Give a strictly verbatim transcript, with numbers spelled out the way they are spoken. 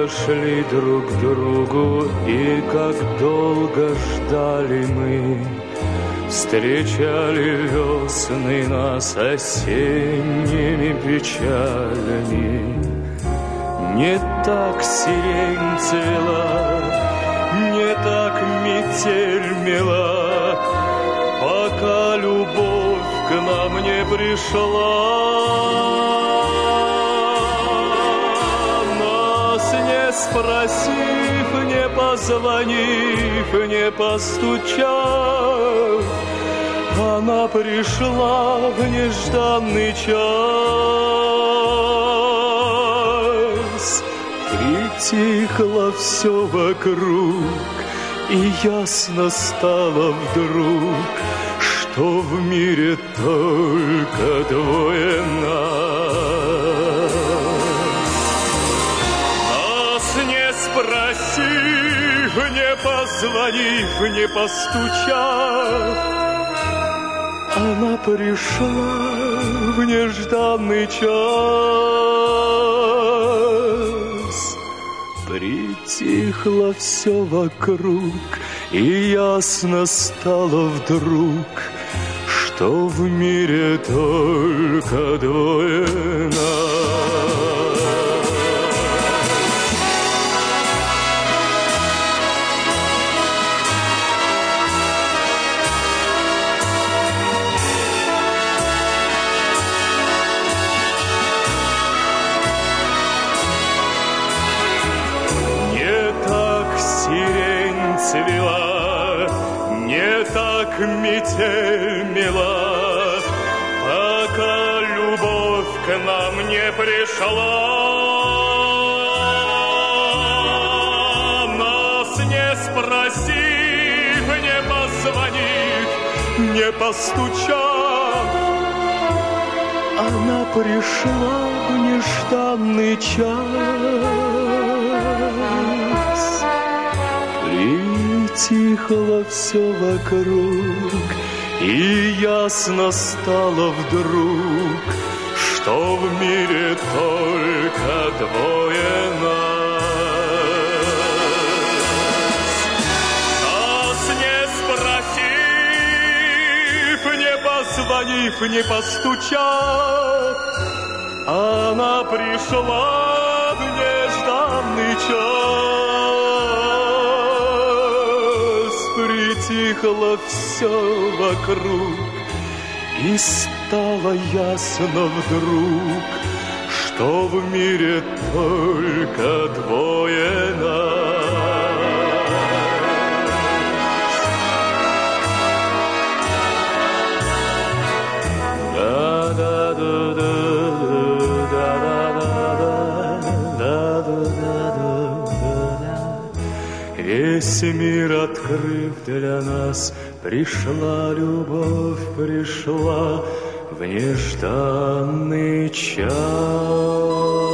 подошли друг к другу, и как долго ждали мы, встречали весны нас осенними печалями. Не так сирень цвела, не так метель мела, пока любовь к нам не пришла. Не спросив, не позвонив, не постучав, она пришла в нежданный час. Притихло все вокруг, и ясно стало вдруг, что в мире только двое нас. Спросив, не позвонив, не постучав, она пришла в нежданный час. Притихло все вокруг, и ясно стало вдруг, что в мире только двое нас. Цвела, не так метель мела, пока любовь к нам не пришла. Нас не спросив, не позвонив, не постучав, она пришла в нежданный час. Притихло все вокруг, и ясно стало вдруг, что в мире только двое нас. Нас не спросив, не позвонив, не постучав, она пришла в нежданный час. Притихло все вокруг, и стало ясно вдруг, что в мире только двое Весь мир открыв для нас, пришла любовь, пришла в нежданный час.